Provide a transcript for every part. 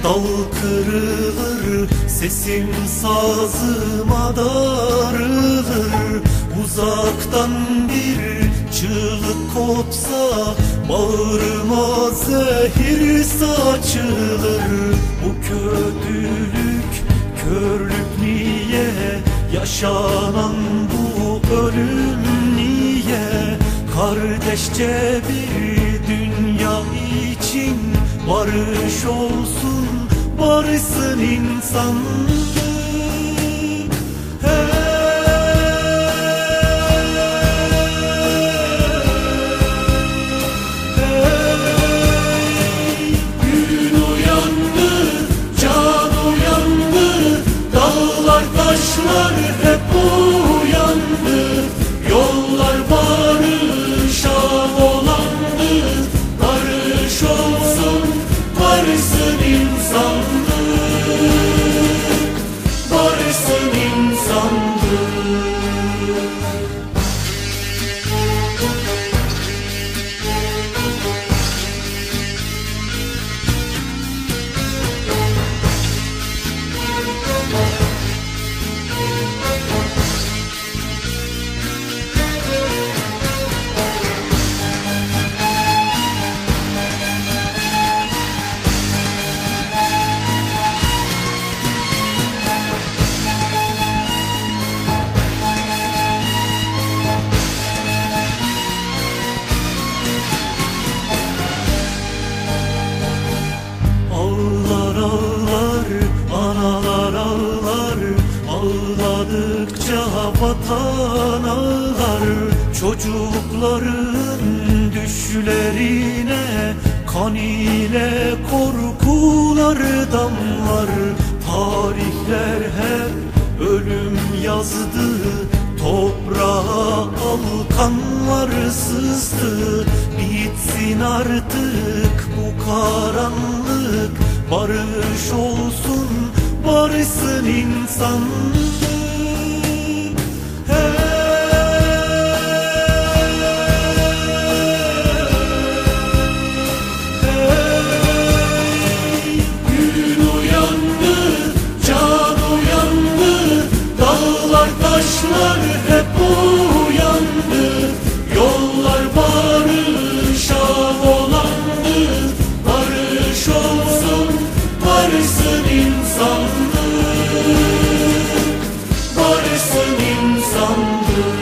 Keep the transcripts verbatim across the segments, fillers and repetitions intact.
Dal kırılır, sesim sazıma darılır. Uzaktan bir çığlık kopsa bağrıma zehir saçılır. Bu kötülük, körlük niye? Yaşanan bu ölüm niye? Kardeşçe bir dünya için barış olsun, barışsın insanlık. Taşlar hep uyandı, yollar barışa dolandı. Barış olsun, barışsın insanlık, barışsın insanlık. Ağlar ağlar, analar ağlar, ağladıkça vatan ağlar. Çocukların düşlerine kan ile korkular damlar. Tarihler hep ölüm yazdı, toprağa al kanlar sızdı. Bitsin artık bu karanlık, barış olsun, barışsın insanlık. Taşlar hep uyandı, yollar barışa dolandı. Barış olsun, barışsın insanlık, barışsın insanlık.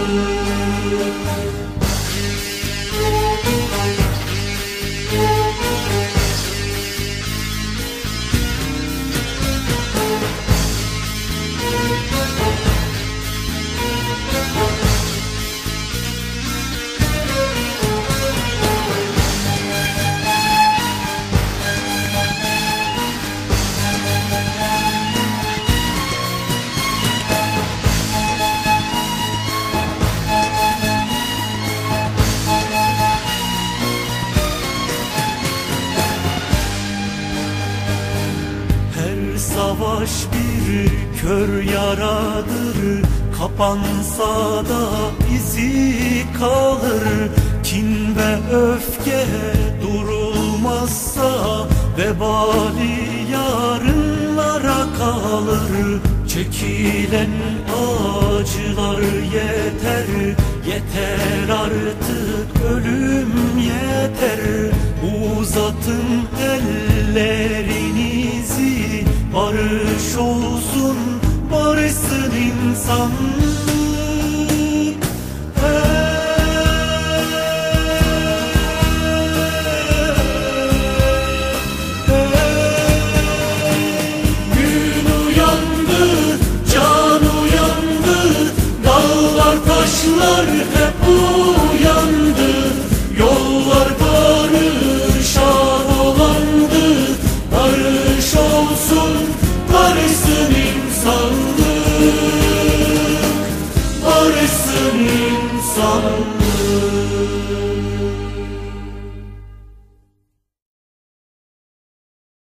Savaş bir kör yaradır, kapansa da izi kalır. Kin ve öfke durulmazsa vebali yarınlara kalır. Çekilen acılar yeter, yeter artık ölüm yeter. Uzatın ellerinizi, barış olsun, barışsın insanlık. Gün uyandı, can uyandı, dağlar taşlar hep uyandı. Yollar barışa dolandı, barış olsun, barışsın insanlık, barışsın insanlık.